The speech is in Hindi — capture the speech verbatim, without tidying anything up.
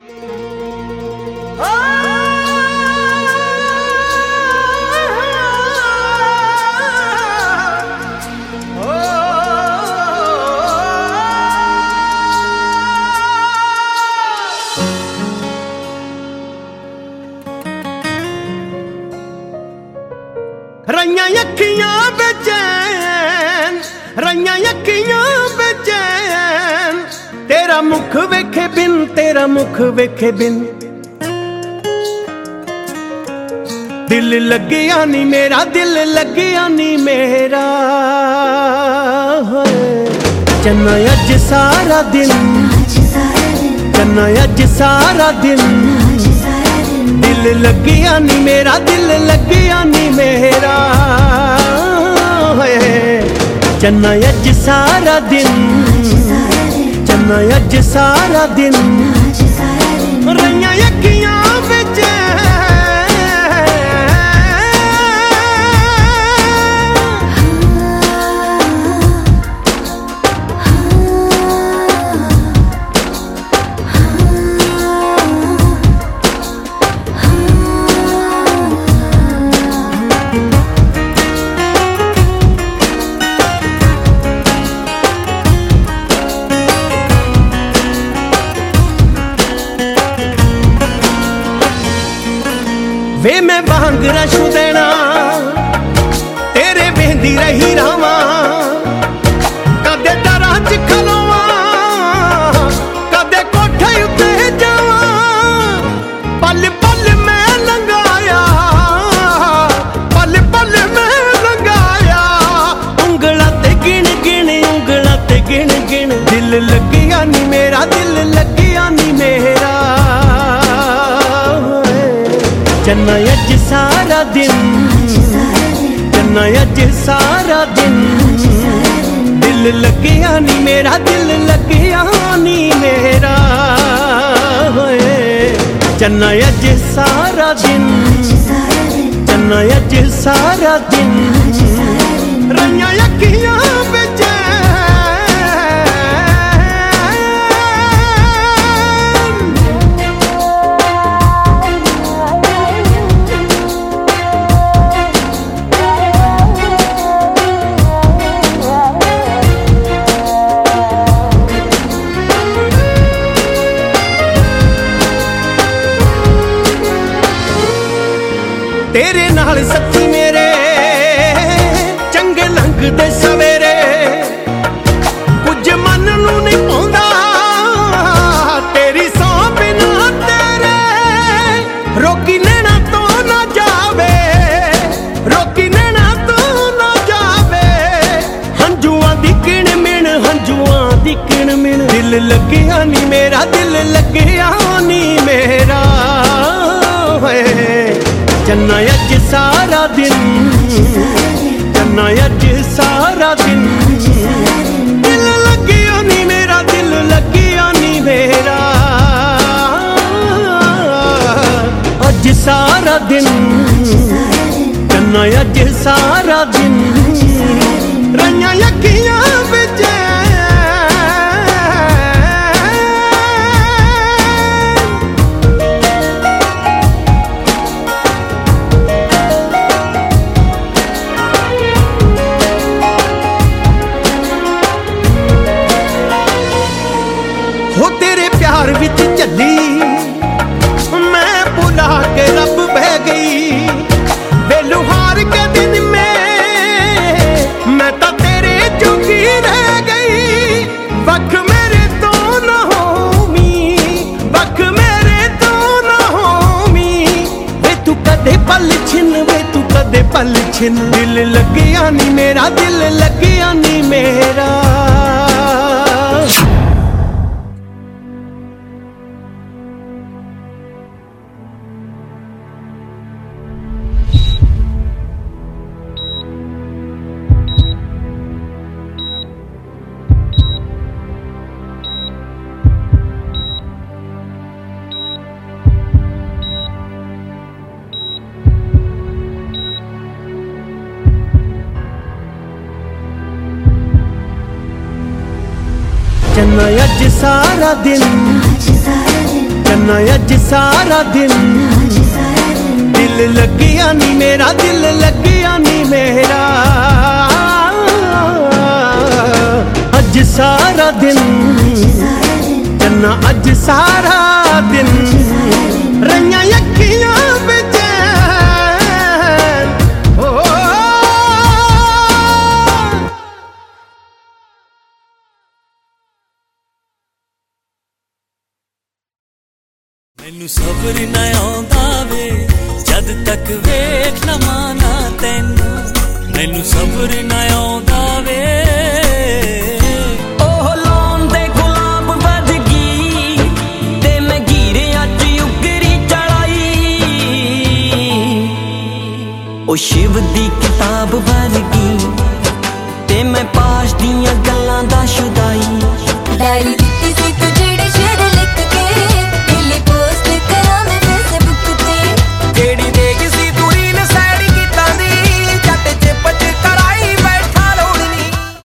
रैया अखियां बेचैन, रैया अखियां बेचैन, तेरा मुख वेखे बिन, तेरा मुख वेखे बिन। दिल लगिया नी मेरा, दिल लगिया नी मेरा। चन्ना अज सारा दिन, चन्ना अज सारा दिन, दिल लगिया नी मेरा, दिल लगिया नी मेरा। चन्ना अज सारा दिन, चन्ना अज सारा दिन, रैया अखियां बेचैन। वे मैं बांग रशू देना, तेरे बेंदी रही रावा, कदे दरां च खलोवा, कदे कोठे उत्ते जावा। पल पल मैं लंघाया, पल पल मैं लंघाया, उंगला ते गिन गिन, उंगला ते गिन गिन। दिल लगिया नी मेरा, दिल लगिया नी मेरा। चन्ना अज सारा दिन, चन्ना अज सारा दिन, दिल लगिया नी मेरा, दिल लगिया नी मेरा। चन्ना अज सारा दिन, चन्ना अज सारा दिन, रैया अखियां बेचैन। तेरे नाल सच्ची मेरे चंगे लंघदे सवेरे, कुछ मन नू नहीं पाउंदा तेरी सौ बिना तेरे। रोकी नैना तो ना जावे, रोकी नैना तो ना जावे, हंजुआं दी किण मिण, हंजुआं दी किण मिण। दिल लगिया नी मेरा, दिल लगिया नी मेरा। चन्ना अज सारा दिन, चन्ना अज सारा दिन, दिल लगिया नी मेरा, दिल लगिया नी मेरा। अज सारा दिन, चन्ना अज सारा दिन, रैया अखियां बेचैन। हो तेरे प्यार विच चली मैं भुला के रब बह गई। बेलुहार के दिन में मैं तो तेरे जोगी रह गई। वख मेरे तो ना होमी, वख मेरे तो ना होमी। वे तू कदे पल छिन, वे तू कदे पल छिन। दिल लगिया नी मेरा, दिल लगिया नी मेरा। चन्ना अज सारा दिन, ਨਾ ਅੱਜ ਸਾਰਾ ਦਿਨ ਦਿਲ ਲੱਗਿਆ ਨੀ ਮੇਰਾ, ਦਿਲ ਲੱਗਿਆ ਨੀ ਮੇਰਾ। ਅੱਜ ਸਾਰਾ ਦਿਨ ਚੰਨਾ, ਅੱਜ ਸਾਰਾ ਦਿਨ ਰਈਆਂ ਅੱਖੀਆਂ ਵਿੱਚ ਮੈਨੂੰ ਸਬਰ ਨਾ ਆਉਂਦਾ ਵੇ ਜਦ ਤੱਕ ਵੇਖ ਨਾ ਮਾਨਾ ਤੈਨੂੰ। ਮੈਨੂੰ ਸਬਰ ਨਾ ਆਉਂਦਾ ਵੇ। ਉਹ ਲਾਉਣ ਦੇ ਗੁਲਾਬ ਵੱਧ ਗਈ ਤੇ ਮੈਂ ਘੀਰਿਆਂ 'ਚ ਉਗਰੀ ਚੜਾਈ। ਉਹ ਸ਼ਿਵ ਦੀ ਕਿਤਾਬ ਵਰਗੀ ਤੇ ਮੈਂ ਪਾਸ਼ ਦੀਆਂ